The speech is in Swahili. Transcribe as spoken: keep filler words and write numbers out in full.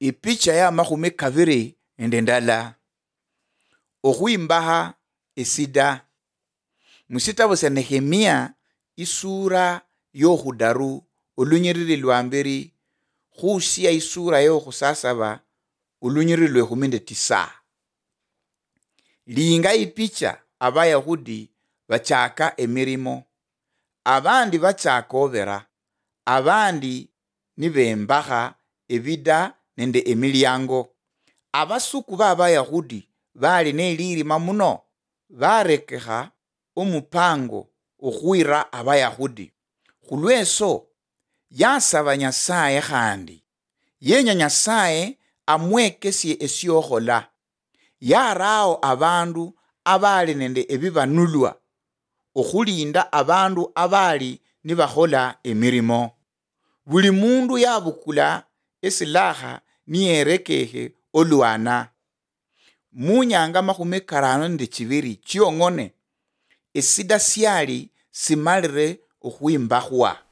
Ipicha ya mahume kaviri endendala. Ohuimbaha esida. Musitabo sa Nehemia isura yohudaru ulunyiriri luambiri husia isura yohusasaba ulunyiriri lwehuminde tisa. Linga ipicha abayahudi bachaka emirimo. Abandi bachaka obera. Abandi nibembaha ebida nende emilyango. Abasuku b'abayahudi bali nelirima muno barekeha omupango ohuira abayahudi. Hulweso yasaba Nyasaye handi. Yenya Nyasaye amwekesye esyohola. Yarao abandu abali nende ebibanulwa ohulinda abandu abali nibahola emirimo. Buli mundu yabukula esilaha niyerekehe oluana. Munyanga mahume karano nde chiviri chiongone esida siali simalire ohuimbahwa.